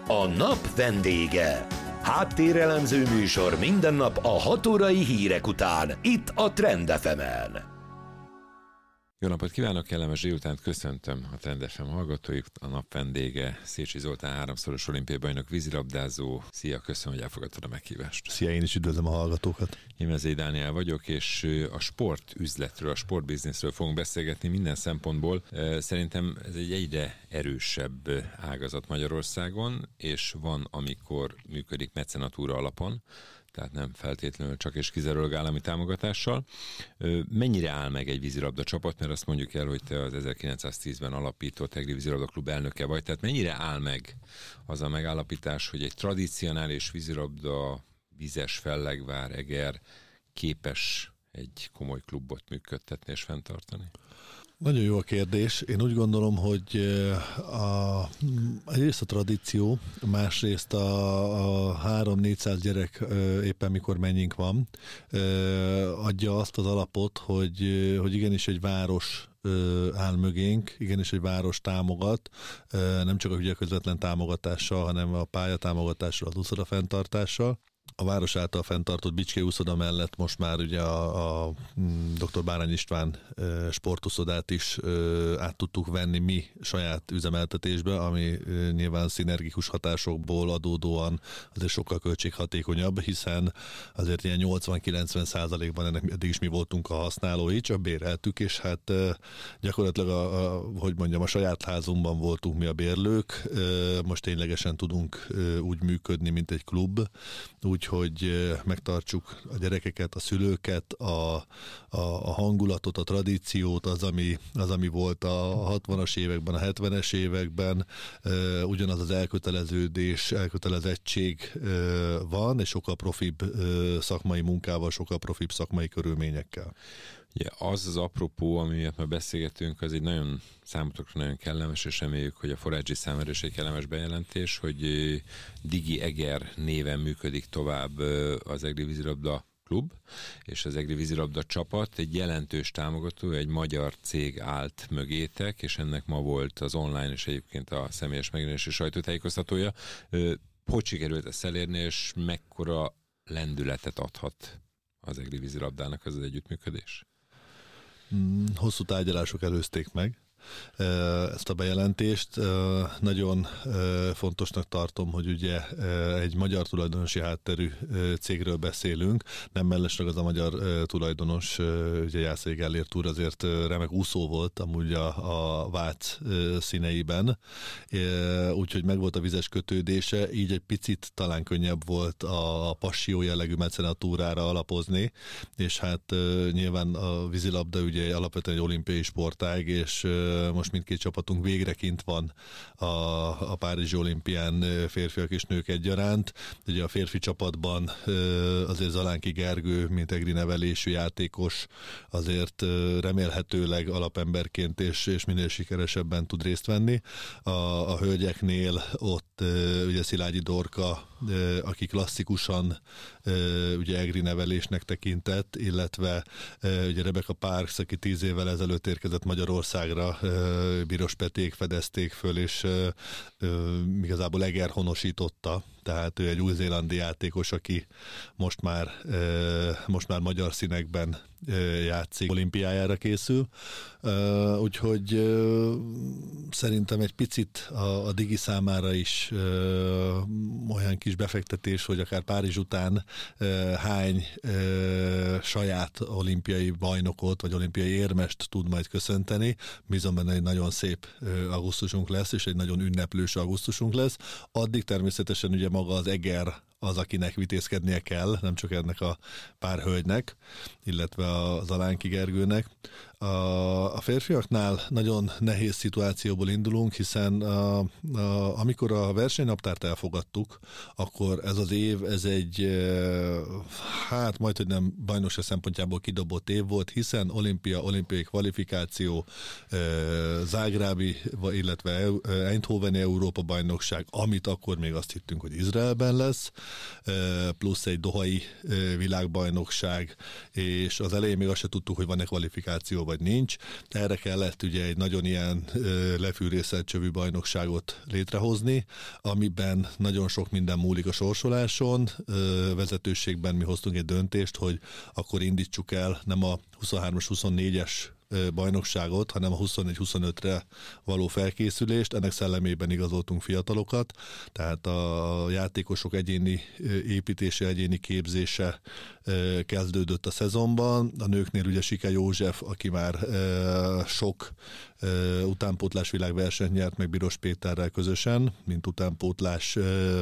A nap vendége. Háttérelemző műsor minden nap a 6 órai hírek után, itt a Trend FM-en. Jó napot kívánok, kellemes délutánt, köszöntöm a Trend FM hallgatóit. A nap vendége Szécsi Zoltán, 3-szoros olimpiai bajnok, vízilabdázó. Szia, köszönöm, hogy elfogadtad a meghívást. Szia, én is üdvözlöm a hallgatókat. Én Mezei Dániel vagyok, és a sportüzletről, a sportbizniszről fogunk beszélgetni minden szempontból. Szerintem ez egy egyre erősebb ágazat Magyarországon, és van, amikor működik mecenatúra alapon, tehát nem feltétlenül csak és kizárólag állami támogatással. Mennyire áll meg egy vízilabda csapat, mert azt mondjuk el, hogy te az 1910-ben alapított Egri Vízilabda Klub elnöke vagy, tehát mennyire áll meg az a megállapítás, hogy egy tradicionális vízilabda, Vízes, Fellegvár, Eger képes egy komoly klubot működtetni és fenntartani? Nagyon jó a kérdés. Én úgy gondolom, hogy egyrészt a tradíció, másrészt a 300-400 gyerek éppen mikor mennyink van, adja azt az alapot, hogy igenis egy város áll mögénk, igenis egy város támogat, nem csak a ugye közvetlen támogatással, hanem a pályatámogatással, az úszoda fenntartással. A város által fenntartott Bicskei úszoda mellett most már ugye a dr. Bárány István sportuszodát is át tudtuk venni mi saját üzemeltetésbe, ami nyilván szinergikus hatásokból adódóan azért sokkal költséghatékonyabb, hiszen azért ilyen 80-90%-ban ennek eddig is mi voltunk a használói, csak béreltük, és hát gyakorlatilag a saját házunkban voltunk mi a bérlők, most ténylegesen tudunk úgy működni, mint egy klub, úgyhogy megtartsuk a gyerekeket, a szülőket, a hangulatot, a tradíciót, az, ami volt a 60-as években, a 70-es években, ugyanaz az elkötelezettség van, és sokkal profibb szakmai munkával, sokkal profibb szakmai körülményekkel. Ja, az apropó, ami miatt már beszélgetünk, az egy nagyon számotokra nagyon kellemes, és reméljük, hogy a Forágyi számára is egy kellemes bejelentés, hogy Digi Eger néven működik tovább az Egri Vízilabda Klub, és az Egri Vízilabda csapat egy jelentős támogató, egy magyar cég állt mögétek, és ennek ma volt az online és egyébként a személyes megjelenési sajtótájékoztatója. Hogy sikerült ezt elérni, és mekkora lendületet adhat az Egri Vízilabdának az együttműködés? Hosszú tárgyalások előzték meg ezt a bejelentést. Nagyon fontosnak tartom, hogy ugye egy magyar tulajdonosi hátterű cégről beszélünk, nem mellesleg az a magyar tulajdonos, ugye Jászai Gellért úr azért remek úszó volt amúgy a Vác színeiben, úgyhogy megvolt a vizes kötődése, így egy picit talán könnyebb volt a passió jellegű mecenatúrára alapozni, és hát nyilván a vízilabda ugye alapvetően egy olimpiai sportág, és most mindkét csapatunk végre kint van a Párizsi olimpián, férfiak és nők egyaránt. Ugye a férfi csapatban azért Zalánki Gergő, mint egri nevelésű játékos, azért remélhetőleg alapemberként és minél sikeresebben tud részt venni. A hölgyeknél ott ugye Szilágyi Dorka, aki klasszikusan ugye egri nevelésnek tekintett, illetve ugye Rebecca Parks, aki 10 évvel ezelőtt érkezett Magyarországra, Biros Peték fedezték föl, és igazából Eger honosította, tehát ő egy új-zélandi játékos, aki most már magyar színekben játszik, olimpiájára készül. Úgyhogy szerintem egy picit a Digi számára is olyan kis befektetés, hogy akár Párizs után hány saját olimpiai bajnokot, vagy olimpiai érmest tud majd köszönteni. Bízom benne, egy nagyon szép augusztusunk lesz, és egy nagyon ünneplős augusztusunk lesz. Addig természetesen ugye maga az Eger az, akinek vitézkednie kell, nem csak ennek a pár hölgynek, illetve a Zalánki Gergőnek. A férfiaknál nagyon nehéz szituációból indulunk, hiszen amikor a versenynaptárt elfogadtuk, akkor ez az év, ez egy majdhogy nem bajnokság szempontjából kidobott év volt, hiszen olimpiai kvalifikáció, Zágrábi, illetve Eindhoveni Európa bajnokság, amit akkor még azt hittünk, hogy Izraelben lesz, plusz egy dohai világbajnokság, és az elején még azt se tudtuk, hogy van-e kvalifikáció, vagy nincs. Erre kellett ugye egy nagyon ilyen lefűrészelt csövű bajnokságot létrehozni, amiben nagyon sok minden múlik a sorsoláson. Vezetőségben mi hoztunk egy döntést, hogy akkor indítsuk el nem a 23-as, 24-es bajnokságot, hanem a 24-25-re való felkészülést. Ennek szellemében igazoltunk fiatalokat, tehát a játékosok egyéni építése, egyéni képzése kezdődött a szezonban. A nőknél ugye Sike József, aki már sok utánpótlás világversenyt nyert meg Biros Péterrel közösen, mint utánpótlás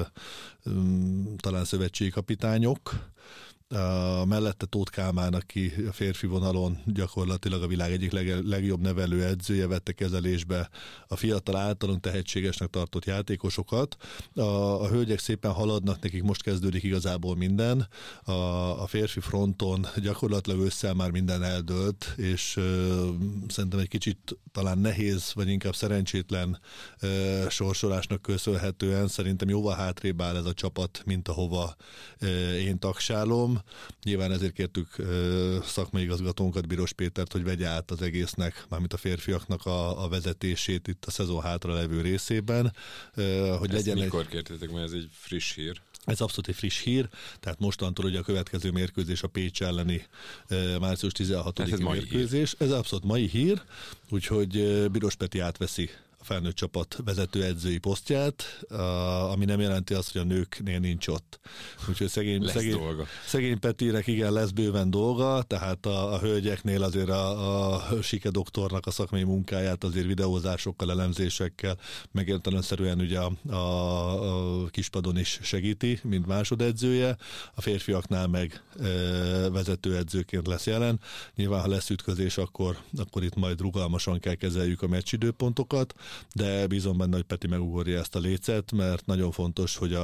talán szövetségi kapitányok. Mellette Tóth Kálmán, aki a férfi vonalon gyakorlatilag a világ egyik legjobb nevelő edzője, vette kezelésbe a fiatal általunk tehetségesnek tartott játékosokat. A hölgyek szépen haladnak, nekik most kezdődik igazából minden. A férfi fronton gyakorlatilag ősszel már minden eldőlt, és szerintem egy kicsit talán nehéz, vagy inkább szerencsétlen sorsolásnak köszönhetően szerintem jóval hátrébb áll ez a csapat, mint ahova én tagsálom. Nyilván ezért kértük szakmai igazgatónkat, Biros Pétert, hogy vegye át az egésznek, mármint a férfiaknak a vezetését itt a szezon hátra levő részében. Hogy ezt legyen mikor kértétek, mert ez egy friss hír? Ez abszolút egy friss hír, tehát mostantól ugye a következő mérkőzés a Pécs elleni március 16-i mérkőzés. Ez abszolút mai hír, úgyhogy Biros Peti átveszi felnőtt csapat vezetőedzői posztját, ami nem jelenti azt, hogy a nőknél nincs ott. Úgyhogy szegény Petinek igen, lesz bőven dolga, tehát a hölgyeknél azért a Sike doktornak a szakmai munkáját azért videózásokkal, elemzésekkel, meg értelemszerűen ugye a kispadon is segíti, mint másodedzője. A férfiaknál meg vezetőedzőként lesz jelen. Nyilván, ha lesz ütközés, akkor itt majd rugalmasan kell kezeljük a meccsidőpontokat, de bízom benne, hogy Peti megugorja ezt a lécet, mert nagyon fontos, hogy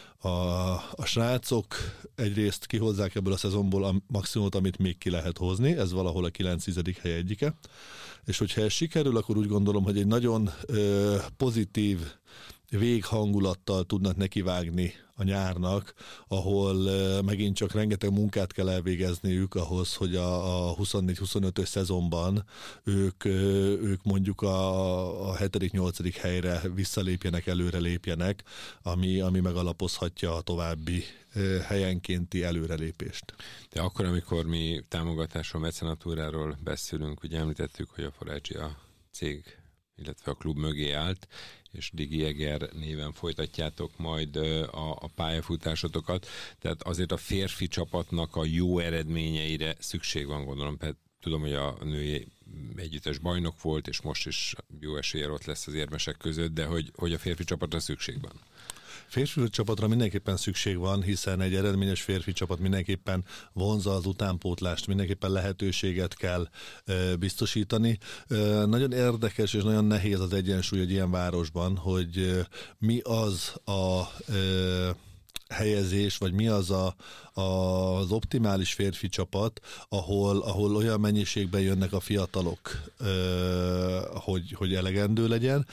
a srácok egyrészt kihozzák ebből a szezonból a maximumot, amit még ki lehet hozni, ez valahol a 9-10. hely egyike, és hogyha ez sikerül, akkor úgy gondolom, hogy egy nagyon pozitív véghangulattal tudnak nekivágni a nyárnak, ahol megint csak rengeteg munkát kell elvégezniük ahhoz, hogy a 24-25-ös szezonban ők mondjuk a 7.-8. helyre visszalépjenek, előre lépjenek, ami megalapozhatja a további helyenkénti előrelépést. De akkor, amikor mi támogatásról, mecenatúráról beszélünk, ugye említettük, hogy a Forágyi a cég, illetve a klub mögé állt, és Digi Eger néven folytatjátok majd a pályafutásotokat. Tehát azért a férfi csapatnak a jó eredményeire szükség van, gondolom. Tudom, hogy a női együttes bajnok volt, és most is jó eséllyel ott lesz az érmesek között, de hogy a férfi csapatra szükség van. Férfi csapatra mindenképpen szükség van, hiszen egy eredményes férfi csapat mindenképpen vonzza az utánpótlást, mindenképpen lehetőséget kell biztosítani. Nagyon érdekes és nagyon nehéz az egyensúly egy ilyen városban, hogy mi az a helyezés, vagy mi az az optimális férfi csapat, ahol olyan mennyiségben jönnek a fiatalok, hogy elegendő legyen.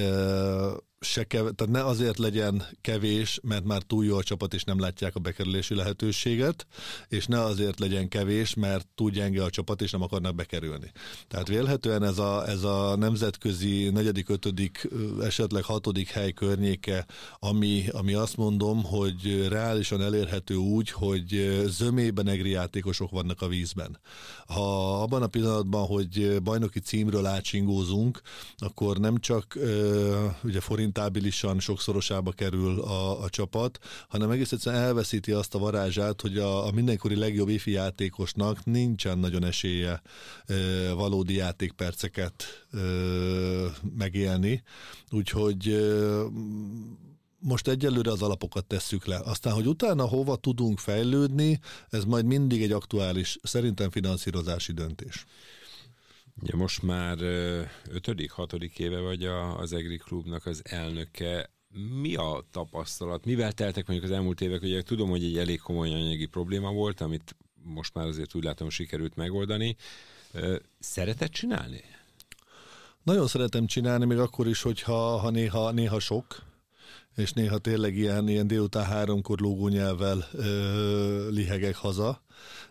Tehát ne azért legyen kevés, mert már túl jó a csapat, és nem látják a bekerülési lehetőséget, és ne azért legyen kevés, mert túl gyenge a csapat, és nem akarnak bekerülni. Tehát vélhetően ez a nemzetközi 4., 5., esetleg 6. hely környéke, ami azt mondom, hogy reálisan elérhető úgy, hogy zömében egri játékosok vannak a vízben. Ha abban a pillanatban, hogy bajnoki címről átsingózunk, akkor nem csak ugye forintábilisan sokszorosába kerül a csapat, hanem egész egyszerűen elveszíti azt a varázsát, hogy a mindenkori legjobb ifi játékosnak nincsen nagyon esélye valódi játékperceket megélni. Úgyhogy most egyelőre az alapokat tesszük le. Aztán, hogy utána hova tudunk fejlődni, ez majd mindig egy aktuális, szerintem finanszírozási döntés. Ja, most már 5.-6. éve vagy az EGRI klubnak az elnöke. Mi a tapasztalat? Mivel teltek mondjuk az elmúlt évek? Ugye tudom, hogy egy elég komoly anyagi probléma volt, amit most már azért úgy látom, sikerült megoldani. Szereted csinálni? Nagyon szeretem csinálni, még akkor is, hogyha néha sok. és néha tényleg ilyen délután 3-kor lógónyelvvel lihegek haza,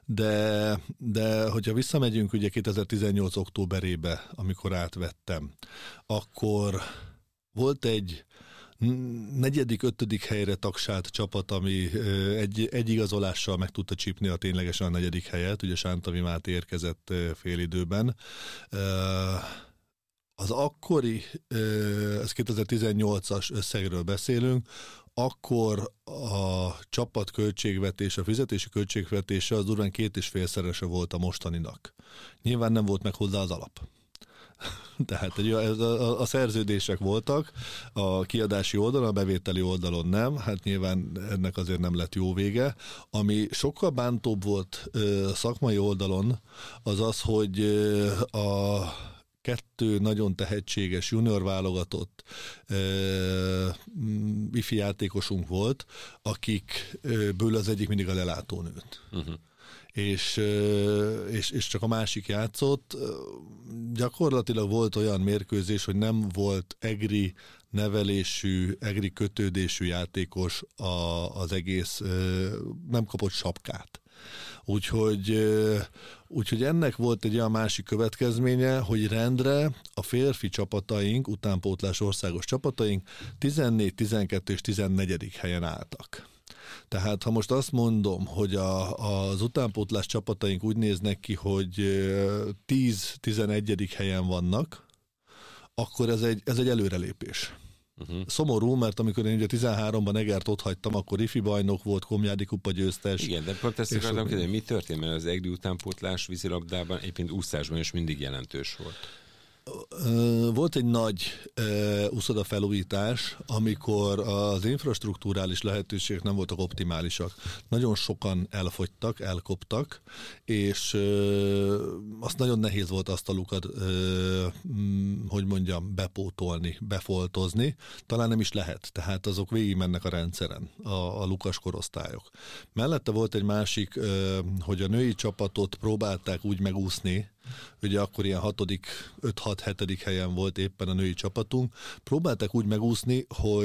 de hogyha visszamegyünk ugye 2018. októberébe, amikor átvettem, akkor volt egy 4., 5. helyre tagsált csapat, ami egy igazolással meg tudta csípni a ténylegesen a 4. helyet, ugye Sántavi Máté érkezett félidőben. Az akkori, ez 2018-as összegről beszélünk, akkor a csapat költségvetése, a fizetési költségvetése az durván 2,5-szerese volt a mostaninak. Nyilván nem volt meg hozzá az alap. Tehát a szerződések voltak, a kiadási oldalon, a bevételi oldalon nem, hát nyilván ennek azért nem lett jó vége. Ami sokkal bántóbb volt szakmai oldalon, az az, hogy a 2 nagyon tehetséges junior válogatott ifi játékosunk volt, akikből az egyik mindig a lelátónőt. És csak a másik játszott. Gyakorlatilag volt olyan mérkőzés, hogy nem volt egri nevelésű, egri kötődésű játékos az egész, nem kapott sapkát. Úgyhogy ennek volt egy olyan másik következménye, hogy rendre a férfi csapataink, utánpótlás országos csapataink 14, 12 és 14. helyen álltak. Tehát ha most azt mondom, hogy az utánpótlás csapataink úgy néznek ki, hogy 10-11. helyen vannak, akkor ez egy előrelépés. Szomorú, mert amikor én ugye 13-ban Egert ott hagytam, akkor ifi bajnok volt, Komjádi kupa győztes. Igen, de pont ezt akartam kérdezni, mi történt, mert az egri utánpótlás vízilabdában, éppen úszásban is mindig jelentős volt. Volt egy nagy úszoda felújítás, amikor az infrastruktúrális lehetőségek nem voltak optimálisak. Nagyon sokan elfogytak, elkoptak, és azt nagyon nehéz volt azt a lukat, hogy mondjam, bepótolni, befoltozni. Talán nem is lehet, tehát azok végigmennek a rendszeren, a lukas korosztályok. Mellette volt egy másik, hogy a női csapatot próbálták úgy megúszni, ugye akkor ilyen 5-6-7. helyen volt éppen a női csapatunk. Próbálták úgy megúszni,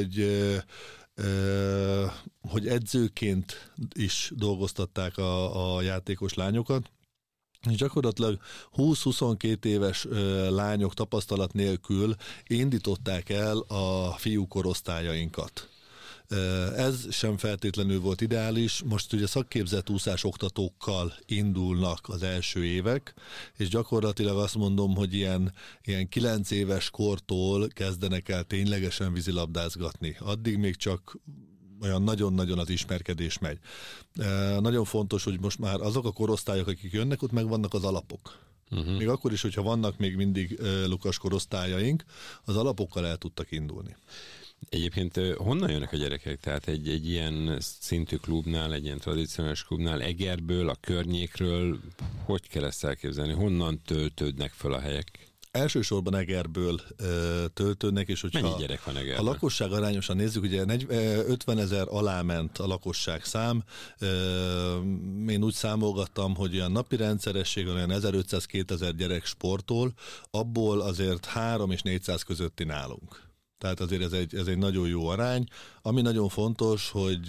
hogy edzőként is dolgoztatták a játékos lányokat, és gyakorlatilag 20-22 éves lányok tapasztalat nélkül indították el a fiú korosztályainkat. Ez sem feltétlenül volt ideális. Most ugye szakképzett úszás oktatókkal indulnak az első évek, és gyakorlatilag azt mondom, hogy ilyen 9 éves kortól kezdenek el ténylegesen vízilabdázgatni. Addig még csak olyan nagyon-nagyon az ismerkedés megy. Nagyon fontos, hogy most már azok a korosztályok, akik jönnek, ott megvannak az alapok. Még akkor is, hogyha vannak még mindig lukas korosztályaink, az alapokkal el tudtak indulni. Egyébként honnan jönnek a gyerekek? Tehát egy ilyen szintű klubnál, egy ilyen tradicionális klubnál, Egerből, a környékről, hogy kell ezt elképzelni? Honnan töltődnek fel a helyek? Elsősorban Egerből töltődnek, és hogyha mennyi gyerek van Egerben? A lakosság arányosan nézzük, ugye 50 000 alá ment a lakosság szám. Én úgy számolgattam, hogy olyan napi rendszeresség, olyan 1500-2000 gyerek sportol, abból azért 300 és 400 közötti nálunk. Tehát azért ez egy nagyon jó arány. Ami nagyon fontos, hogy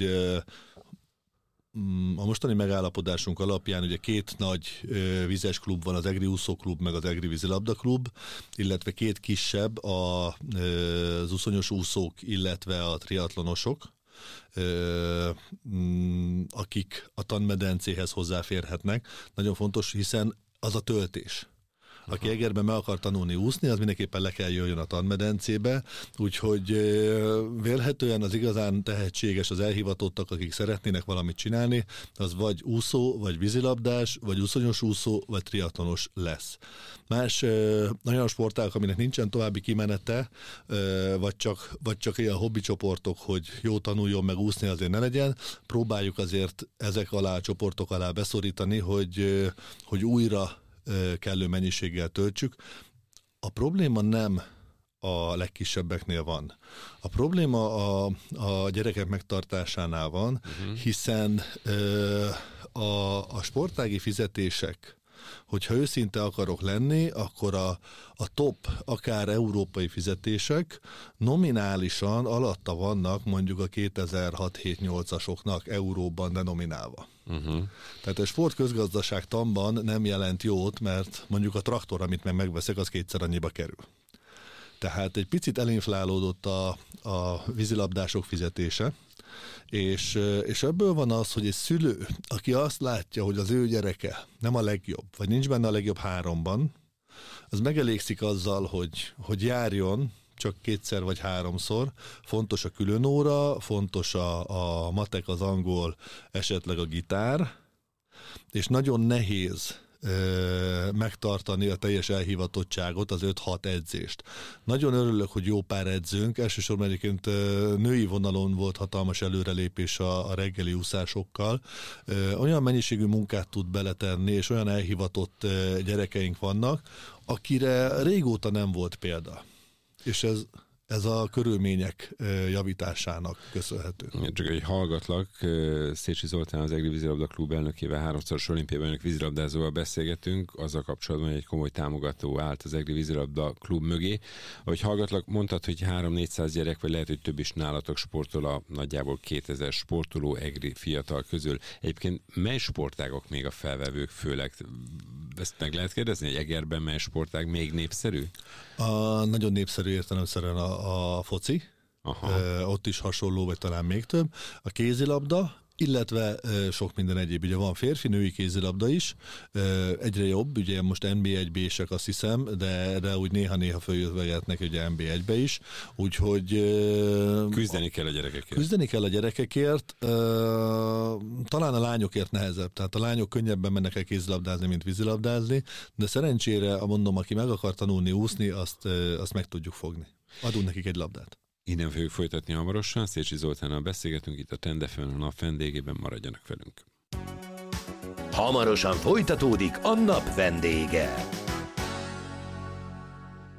a mostani megállapodásunk alapján ugye 2 nagy vizes klub van, az Egri úszóklub meg az Egri vízilabda klub, illetve 2 kisebb, az uszonyos úszók, illetve a triatlonosok, akik a tanmedencéhez hozzáférhetnek. Nagyon fontos, hiszen az a töltés. Aki Egerben meg akar tanulni úszni, az mindenképpen le kell jöjjön a tanmedencébe, úgyhogy vélhetően az igazán tehetséges, az elhivatottak, akik szeretnének valamit csinálni, az vagy úszó, vagy vízilabdás, vagy úszonyos úszó, vagy triatlonos lesz. Más olyan sportágak, aminek nincsen további kimenete, vagy csak ilyen hobbi csoportok, hogy jó tanuljon meg úszni, azért ne legyen. Próbáljuk azért ezek alá, a csoportok alá beszorítani, hogy újra kellő mennyiséggel töltsük. A probléma nem a legkisebbeknél van. A probléma a gyerekek megtartásánál van, hiszen a sportági fizetések, hogyha őszinte akarok lenni, akkor a top, akár európai fizetések nominálisan alatta vannak mondjuk a 2006-7-8-asoknak euróban denominálva. Tehát a sportközgazdaságtanban nem jelent jót, mert mondjuk a traktor, amit megveszek, az 2-szer annyiba kerül. Tehát egy picit elinflálódott a vízilabdások fizetése, és ebből van az, hogy egy szülő, aki azt látja, hogy az ő gyereke nem a legjobb, vagy nincs benne a legjobb 3-ban, az megelégszik azzal, hogy járjon csak 2-szer vagy 3-szor, fontos a különóra, fontos a matek, az angol, esetleg a gitár, és nagyon nehéz megtartani a teljes elhivatottságot, az 5-6 edzést. Nagyon örülök, hogy jó pár edzőnk, elsősorban egyébként női vonalon volt hatalmas előrelépés a reggeli úszásokkal. Olyan mennyiségű munkát tud beletenni, és olyan elhivatott gyerekeink vannak, akire régóta nem volt példa. És ez a körülmények javításának köszönhető. Csak egy hallgatlak, Szécsi Zoltán, az Egri Vízilabda Klub elnökével, 3-szoros olimpiai bajnok vízilabdázóval beszélgetünk, azzal kapcsolatban, hogy egy komoly támogató állt az Egri Vízilabda Klub mögé. Ahogy hallgatlak, mondtad, hogy 300-400 gyerek, vagy lehet, hogy több is nálatok sportol a nagyjából 2000 sportoló egri fiatal közül. Egyébként mely sportágok még a felvevők főleg? Ezt meg lehet kérdezni, hogy Egerben mely sportág még népszerű? Nagyon népszerű értelemszerűen a foci, ott is hasonló, vagy talán még több. A kézilabda, illetve sok minden egyéb. Ugye van férfi-női kézilabda is, egyre jobb, ugye most NB1-B-sek azt hiszem, de úgy néha-néha följöhetnek ugye NB1-be is, úgyhogy... Küzdeni kell a gyerekekért. Küzdeni kell a gyerekekért, talán a lányokért nehezebb, tehát a lányok könnyebben mennek el kézilabdázni, mint vízilabdázni, de szerencsére, mondom, aki meg akar tanulni úszni, azt meg tudjuk fogni. Adunk nekik egy labdát. Innen fogjuk folytatni hamarosan. Szécsi Zoltánnal beszélgetünk itt a Trend FM-en, a nap vendégében, maradjanak velünk. Hamarosan folytatódik a nap vendége.